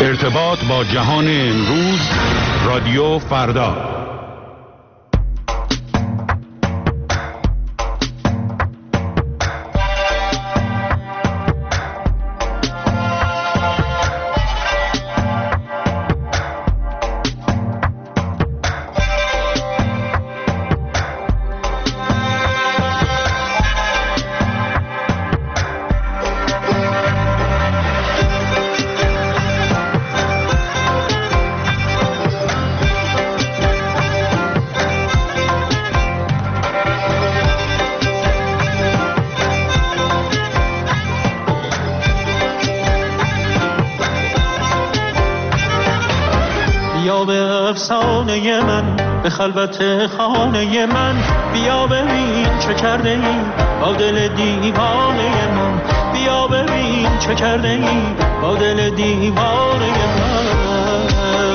ارتباط با جهان امروز، رادیو فردا. افسانه من به خلوت خانه من، بیا ببین چه کرده ای با دل دیوانه من، بیا ببین چه کرده ای با دل دیوانه من.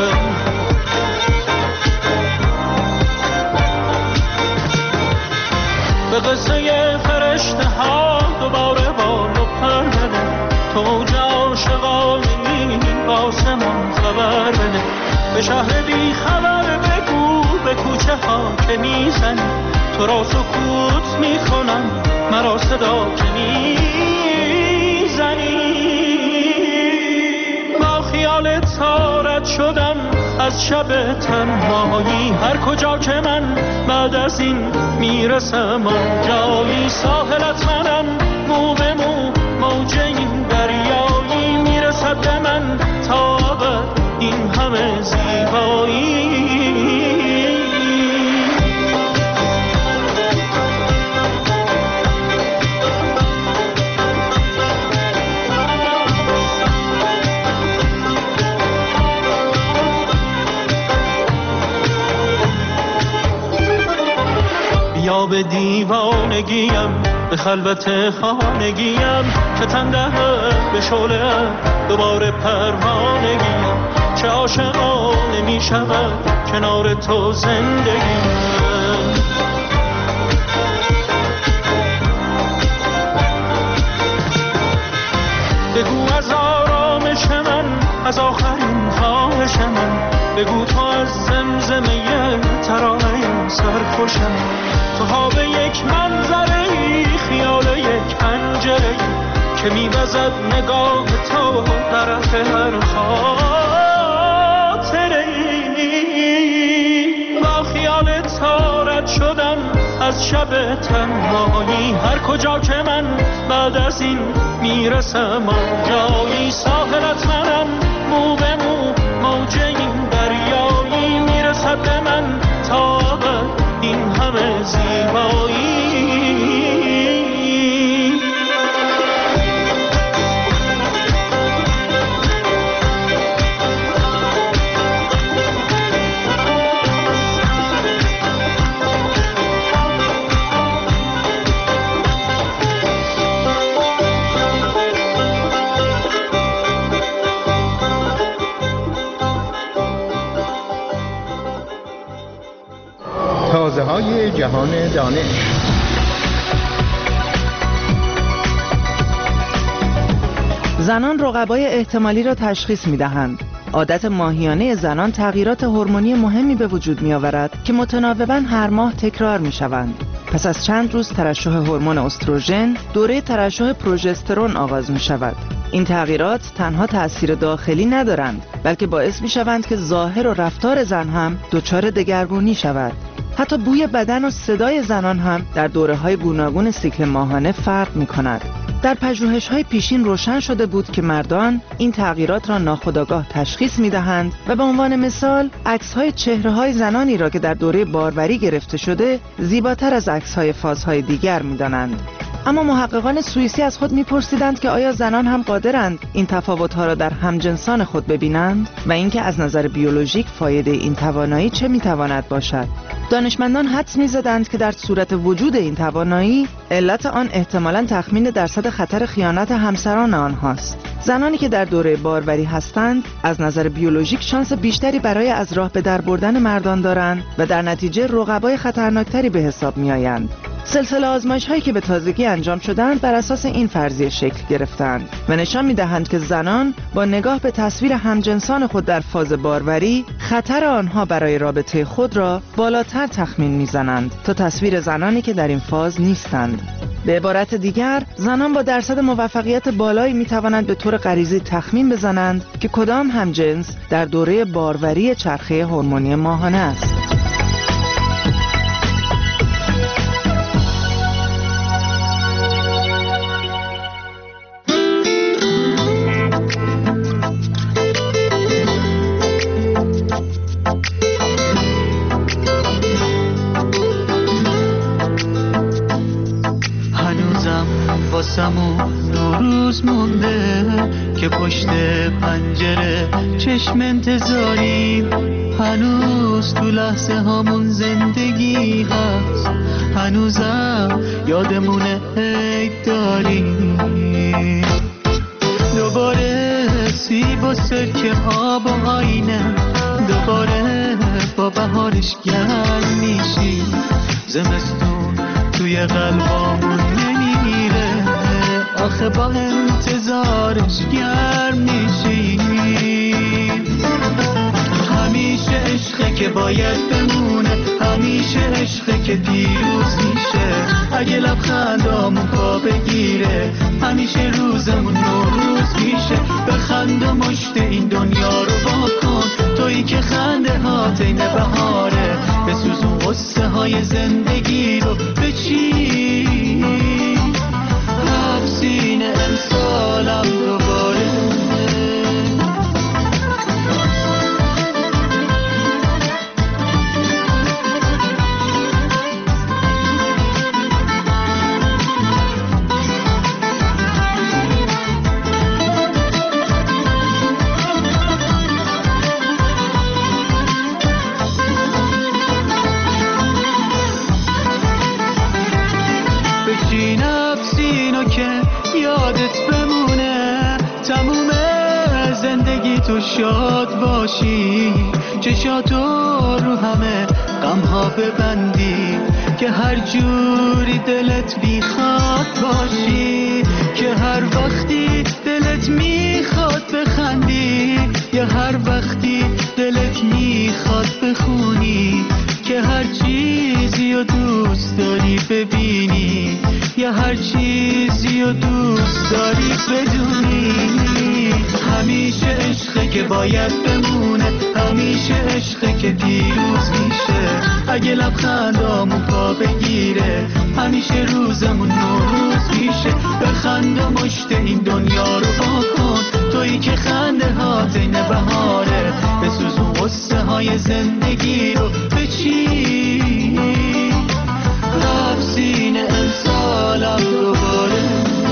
به قصه فرشته ها دوباره بالو پر بده، تو اوج عاشقانه‌ای آسمان خبر بده، به شهر بی خبر بگو به کوچه ها که میزنی، تو را سکوت میکنم مرا صدا که میزنی. با خیال تارت شدم از شب تنهایی، هر کجا که من بعد از این میرسم آنجایی، ساحلت منم مو به مو موج این دریایی، میرسد به من تا ابد این همه زیبایی. بیا به دیوانگیم به خلوت خانگیم، که تنده به شعله دوباره پروانگیم، چه عاشقانه می شود کنار تو زندگیم. بگو از آرامش من، از آخرین خواهش من، بگو تو از زمزمه ترانه سرخوشم، تو ها به یک منظره خیال یک پنجره که می‌وزد نگاه تو طرف هر خاطره. با خیال تارت شدم از شب تنهایی، هر کجا که من بعد از این میرسم آنجایی، ساحلت منم مو به مو موج این دریایی، میرسد به من تا ابد این همه زیبایی. تازه‌های جهان دانش. زنان رقبای احتمالی را تشخیص می‌دهند. عادت ماهیانه زنان تغییرات هورمونی مهمی به وجود می‌آورد که متناوباً هر ماه تکرار می‌شوند. پس از چند روز ترشح هورمون استروژن، دوره ترشح پروژسترون آغاز می‌شود. این تغییرات تنها تأثیر داخلی ندارند، بلکه باعث می‌شوند که ظاهر و رفتار زن هم دچار دگرگونی شود. حتی بوی بدن و صدای زنان هم در دوره‌های گوناگون سیکل ماهانه فرق می‌کند. در پژوهش‌های پیشین روشن شده بود که مردان این تغییرات را ناخودآگاه تشخیص می‌دهند و به عنوان مثال عکس‌های چهره‌های زنانی را که در دوره باروری گرفته شده زیباتر از عکس‌های فازهای دیگر می‌دانند. اما محققان سوئیسی از خود می‌پرسیدند که آیا زنان هم قادرند این تفاوت‌ها را در همجنسان خود ببینند و اینکه از نظر بیولوژیک فایده این توانایی چه می‌تواند باشد. دانشمندان حدس می‌زدند که در صورت وجود این توانایی علت آن احتمالاً تخمین درصد خطر خیانت همسران آنهاست. زنانی که در دوره باروری هستند از نظر بیولوژیک شانس بیشتری برای از راه به در بردن مردان دارند و در نتیجه رقبای خطرناکتری به حساب می‌آیند. سلسله آزمایش‌هایی که به تازگی انجام شدند بر اساس این فرضیه شکل گرفتند و نشان می‌دهند که زنان با نگاه به تصویر همجنسان خود در فاز باروری خطر آنها برای رابطه خود را بالاتر تخمین می‌زنند تا تصویر زنانی که در این فاز نیستند. به عبارت دیگر، زنان با درصد موفقیت بالایی می‌توانند به طور غریزی تخمین بزنند که کدام همجنس در دوره باروری چرخه هورمونی ماهانه است. روز مونده که پشت پنجره چشم انتظاریم، هنوز تو لحظه هامون زندگی هست، هنوزم یادمونه عید داریم. دوباره سیب و سرکه آب و آینه، دوباره با بهارش گرم میشی، زمستون توی قلبامون نمیره، آخه با انتظارش گرم میشی. همیشه عشقه که باید بمونه، همیشه عشقه که پیروز میشه، اگه لبخندامون پا بگیره، همیشه روزمون نوروز میشه. بخند و مشت این دنیا رو واکن، تویی که خنده هات این بهاره، بسوزون غصه های زندگی رو بچین، سینه امسالم دوباره. تو شاد باشی، چشاتو رو همه غمها ببندی، که هر جوری دلت میخواد باشی، که هر وقتی دلت میخواد بخندی، یا هر وقتی دلت میخواد بخونی، که هر چیزی رو دوست داری ببینی، یا هر چیزی رو دوست داری بدونی. همیشه عشقه که باید بمونه، همیشه عشقه که پیروز میشه، اگه لبخندامون پا بگیره، همیشه روزمون نوروز میشه. بخند و مشت این دنیا رو واکن، تویی که خنده هات این بهاره، بسوزون غصه های زندگی رو بچین، رفت سینه امسالم دوباره.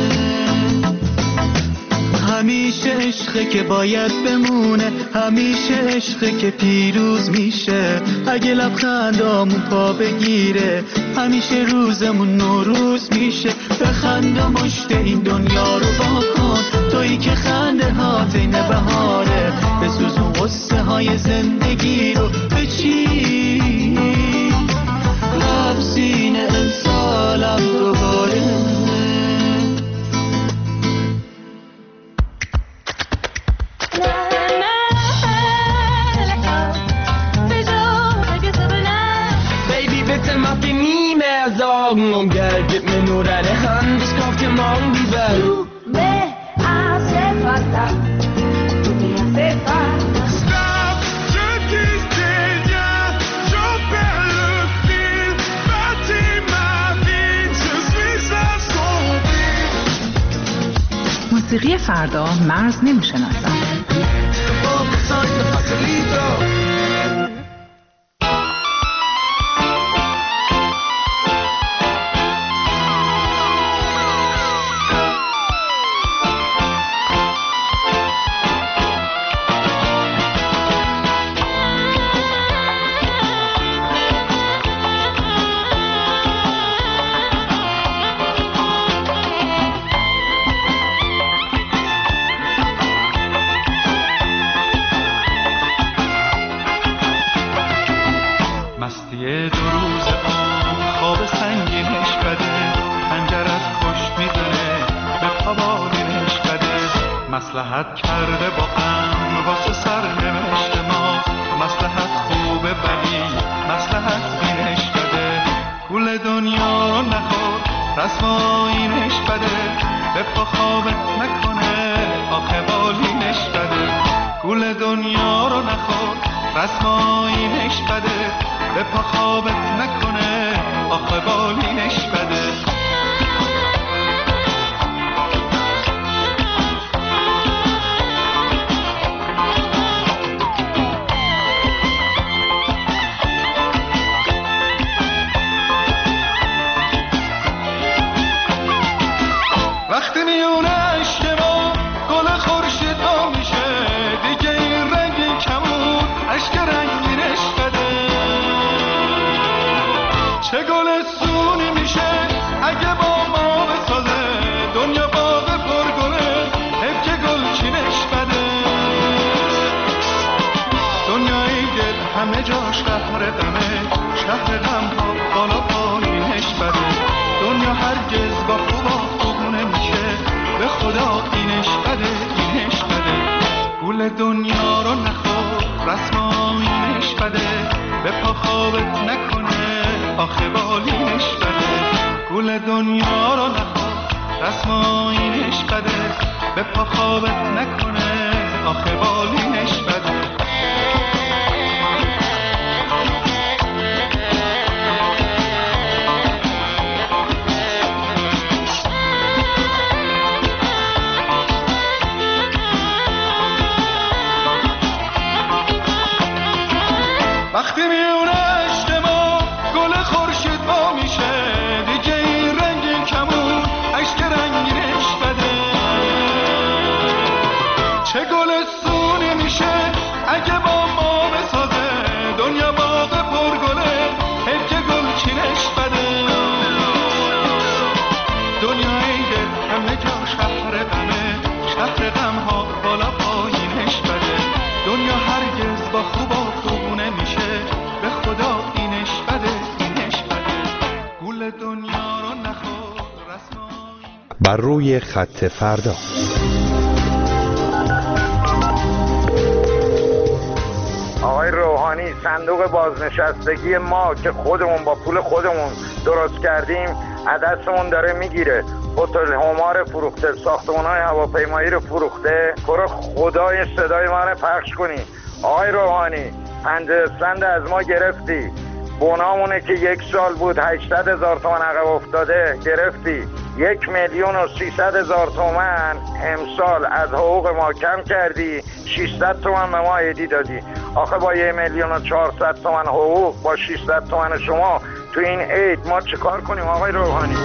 همیشه عشقه که باید بمونه، همیشه عشقه که پیروز میشه، اگه لبخندامون پا بگیره، همیشه روزمون نوروز میشه. بخند و مشت این دنیا رو واکن، تویی که خنده هات این بهاره، بسوزون غصه های زندگی رو بچین، رفت سینه امسالم دوباره. Sorgen Geld, gib mir nur deine Hand, ich kauf dir morgen die Welt. Tu me hace falta, tu me hace falta. Stop, je quitte rien, j'en perds le fil, bâtis ma vie, je suis à son fil. موسیقی فردا مرز نمیشناسد. مصلحت کرده با غم واسه سرنوشت ما، مصلحت خوبه ولی مصلحت بینش بده، گول دنیا رو نخور رسوایینش بده، به پا خوابت نکنه آخه بالینش بده، گول دنیا رو نخور رسوایینش بده، به پا خوابت نکنه آخه بالینش بده. وقتی میونه عشق ما گل خورشید ها میشه، دیگه این رنگی کمون عشق رنگینش بده، چه گل سونی میشه اگه با ما بسازه، دنیا باغ پرگله حیف که گل چینش بده، دنیای دل همه جاش شهر غمه، شهر غم ها بالا پایینش بده، دنیا هرگز با خوبا نمیشه، به خدا اینش بده اینش بده، گول دنیا رو نخور رسمایینش بده، به پا خوابت نکنه آخه بالینش بده، گول دنیا رو نخور رسمایینش بده، به پا خوابت نکنه آخه بالینش بده. وقتی میونه عشق ما گل خورشید ها میشه، دیگه این رنگین کمون عشق رنگینش بده، چه گل سونی میشه اگه با ما بسازه، دنیا باغ پرگله حیف که گل چینش بده، دنیای دل همه جا شهر غمه، شهر غم ها بالا پایینش بده، دنیا هرگز با خوبا نمیشه، به خدا اینش بده اینش بده، گول دنیا رو نخور رسمایی. بر روی خط فردا. آقای روحانی، صندوق بازنشستگی ما که خودمون با پول خودمون درست کردیم از دستمون داره میگیره، هتل همار فروخته، ساختمان‌های هواپیمایی رو فروخته، برو خدای صدای ما رو پخش کنی. آقای روحانی 50 از ما گرفتی، بنامونه که 1 سال بود 800,000 تومان عقب افتاده گرفتی، 1,300,000 تومان امسال از حقوق ما کم کردی، 600 تومان به ما عیدی دادی. آخه با 1,400,000 تومان حقوق با 600 تومان شما تو این عید ما چه کار کنیم آقای روحانی؟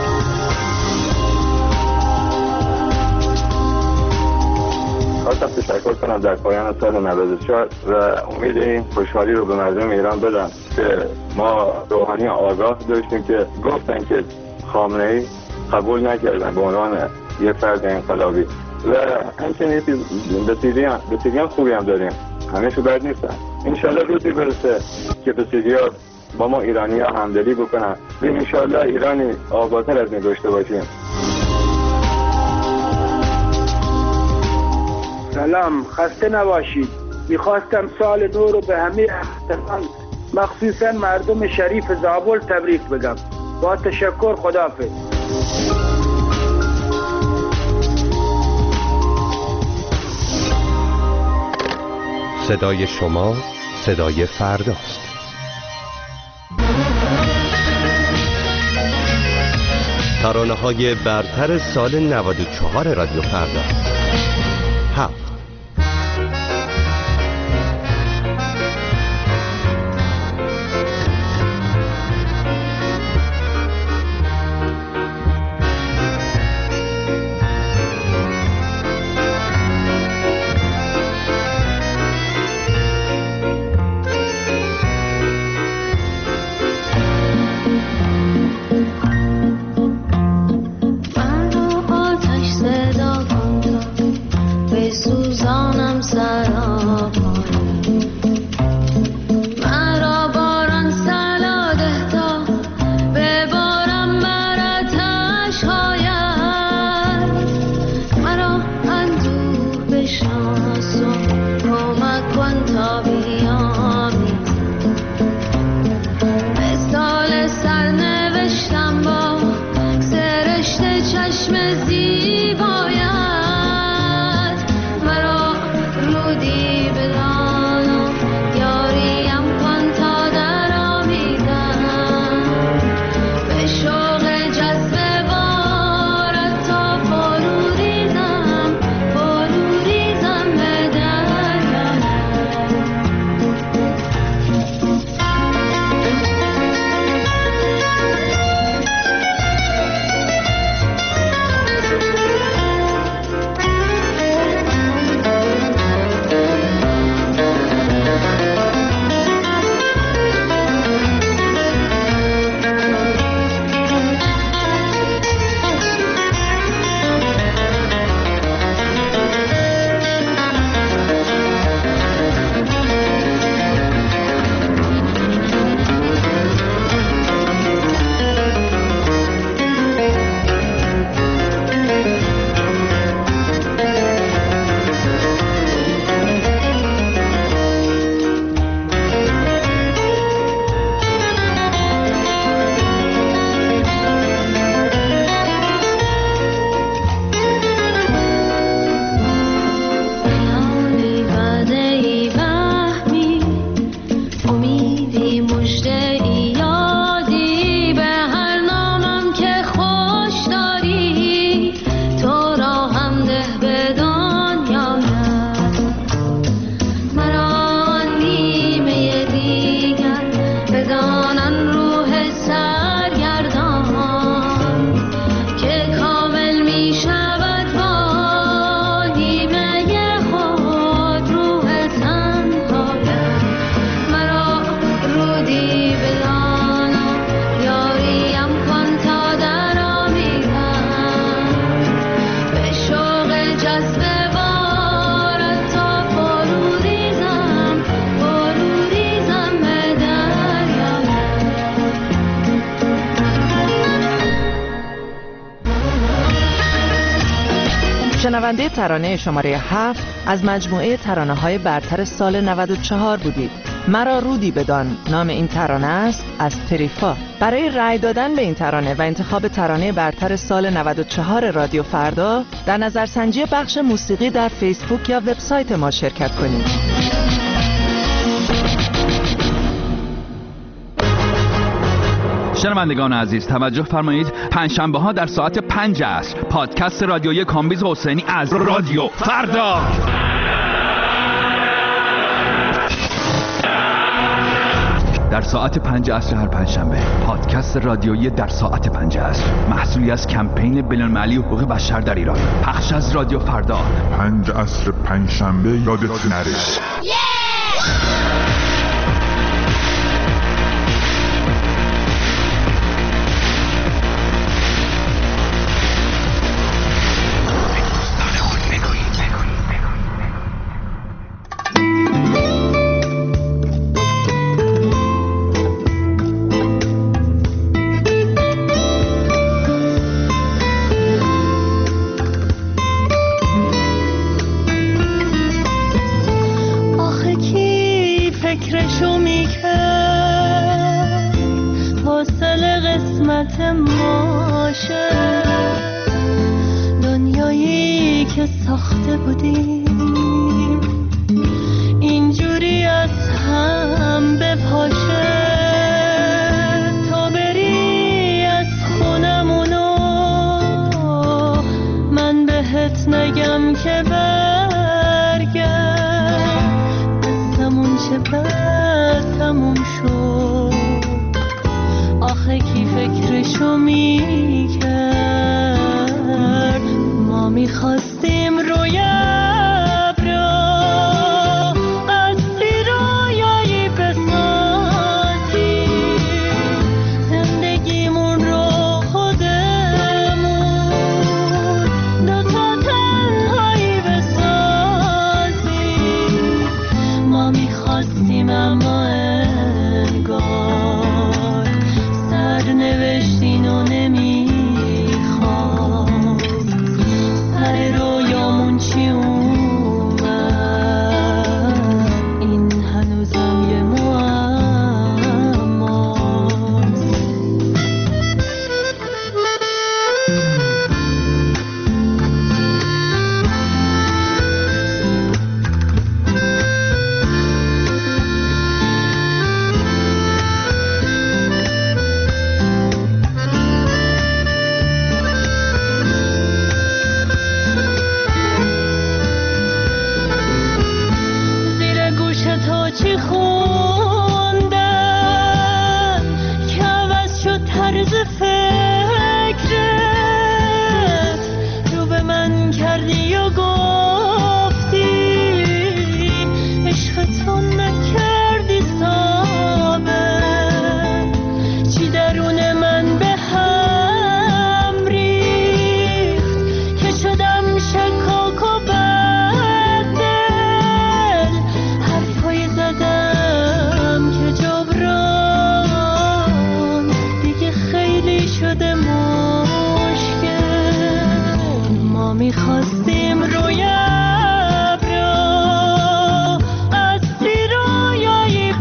خواستم تشکر کنم در پایان سال 94 و امید این خوشحالی رو به مردم ایران بدم که ما روحانی آگاه داشتیم که گفتن که خامنه‌ای قبول نکردن به عنوان یه فرد انقلابی و همچنین بسیاری خوبی هم داریم، همه شو بد نیستن. انشالله روزی برسه که بسیاری با ما ایرانی ها همدلی بکنن و انشالله ایرانی آبادتر از این داشته باشیم. سلام، خسته نباشید. میخواستم سال نو رو به همه احتمال مخصوصا مردم شریف زابل تبریک بگم. با تشکر، خداحافظ. صدای شما صدای فرداست. ترانه‌های برتر سال 94 رادیو فردا. 7. آتش صدا کن تا به شنونده ترانه شماره 7 از مجموعه ترانه‌های برتر سال 94 بودید. مرا رودی بدان نام این ترانه است از تریفا. برای رأی دادن به این ترانه و انتخاب ترانه برتر سال 94 رادیو فردا در نظرسنجی بخش موسیقی در فیسبوک یا وبسایت ما شرکت کنید. شنوندگان عزیز توجه فرمایید، پنجشنبه ها در ساعت 5 عصر پادکست رادیویی کامبیز حسینی از رادیو فردا. در ساعت 5 عصر هر پنجشنبه پادکست رادیویی در ساعت 5 عصر محصولی از کمپین بین‌المللی حقوق بشر در ایران، پخش از رادیو فردا. 5 عصر پنجشنبه یادت نره. دنیایی که ساخته بودیم اینجوری از هم بپاشه، تا بری از خونمونو من بهت نگم که برگرد، دستمون چه بد تموم شد. آخه کی فکرشو میکرد؟ ما میخواستیم روی ابرا قصری رویایی بسازیم، زندگیمون رو خودمون دوتا تنهایی بسازیم. ما میخواستیم اما انگار نوشتین و نمیخواد. سر رویامون چی اومد؟ این هنوزم یه معماست. چی خوندن که عوض شد طرز فکرت؟ رو به من کردی و گفتی عشقتون نکردی ثابت. چی درون من به هم ریخت که شدم شکاک و میخواستیم روی ابرا قصری رویایی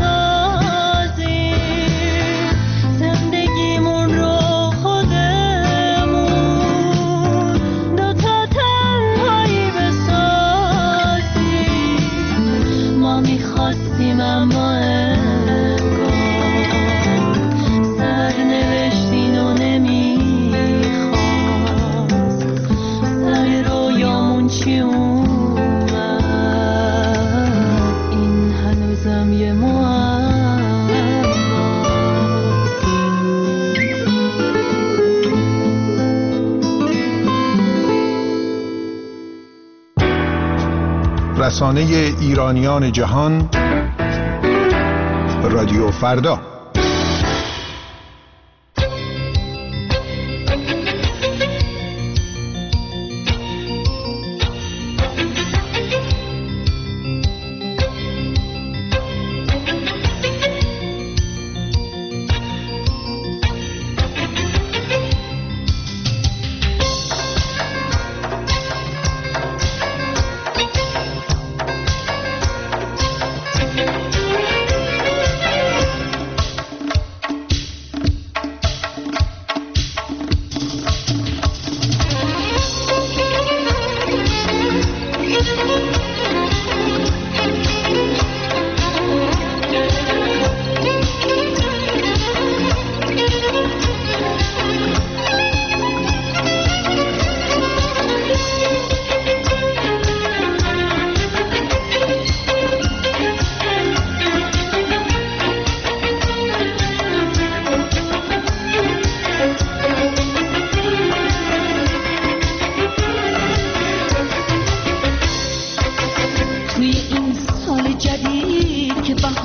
بسازیم، زندگیمون رو خودمون دوتا تنهایی بسازیم. ما میخواستیم اما انگار سر نوشتین و چی اومد؟ این هنوزم یه رسانه ایرانیان جهان رادیو فردا.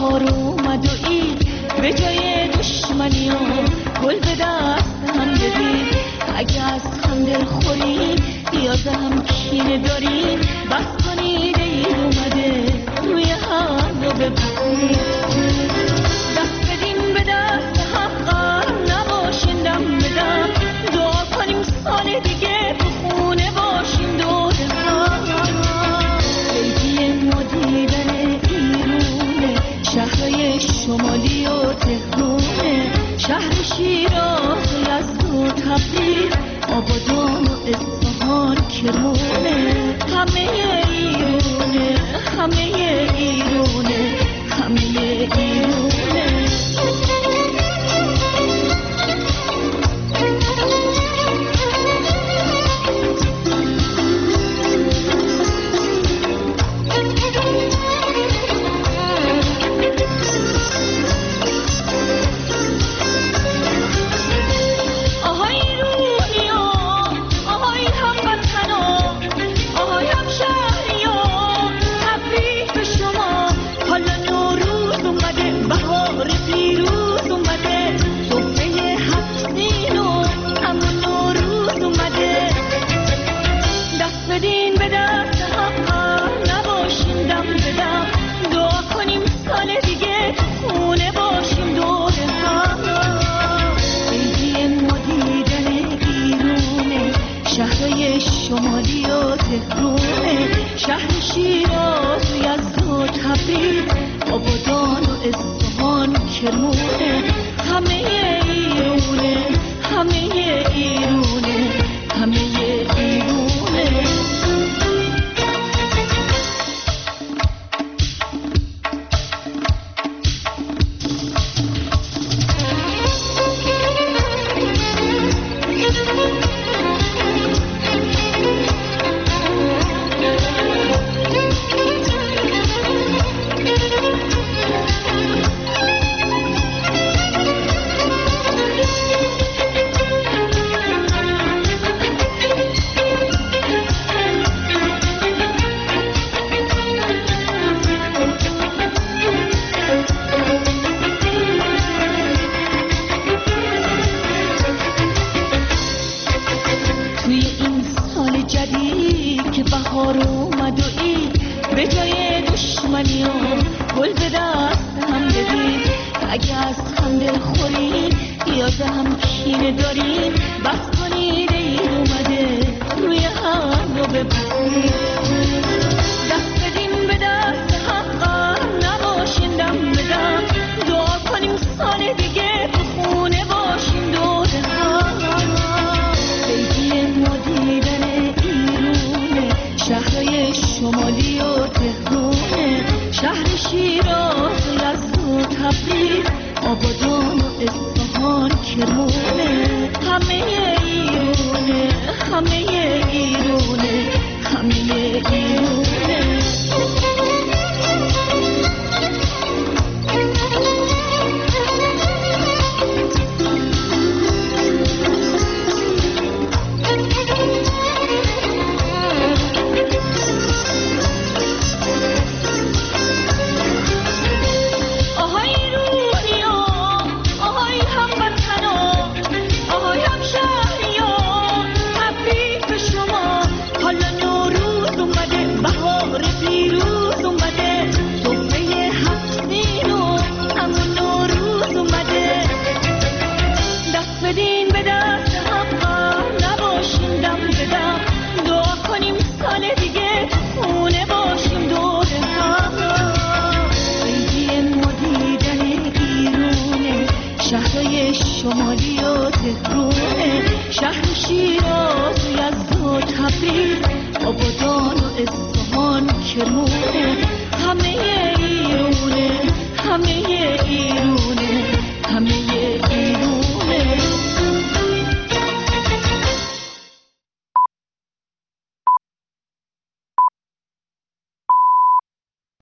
بهار اومد و این به جای دشمنی و گل به دست هم بدیم. اگه از هم دل خوریم یا هم کینه داریم بس کنید این اومده روی هم رو ببریم. دست بدیم به دست حقا نباشین دم بدم. دعا کنیم سال دیگه تو خونه باشیم دور هم. بیدی ما دیدن ایرونه شهرهای شمالی و تهرونه. شهر شیراز و یزد و تبریز آبادان و اصفهان کرمونه. همه ایرونه همه ایرونه همه ایرونه. شمالی و تهرونه. شهر شیراز و یزد و تبریز آبادان و اصفهان کرمونه. همه ایرونه همه ایرونه همه ایرونه. بهار اومد و این به جای دشمنی و گل به دست هم بدیم. اگه از هم دل خوریم یا هم کینه داریم بس کنید این اومده روی هم رو ببریم. دست بدیم به دست حقا نباشیم دم بدم. دعا کنیم سال دیگه تو خونه باشیم دور هم. بیدی ما دیدن ایرونه شهرهای شمالی و تهرونه. شهر شیراز و یزد و تبریز آبادان و اصفهان کرمونه. همه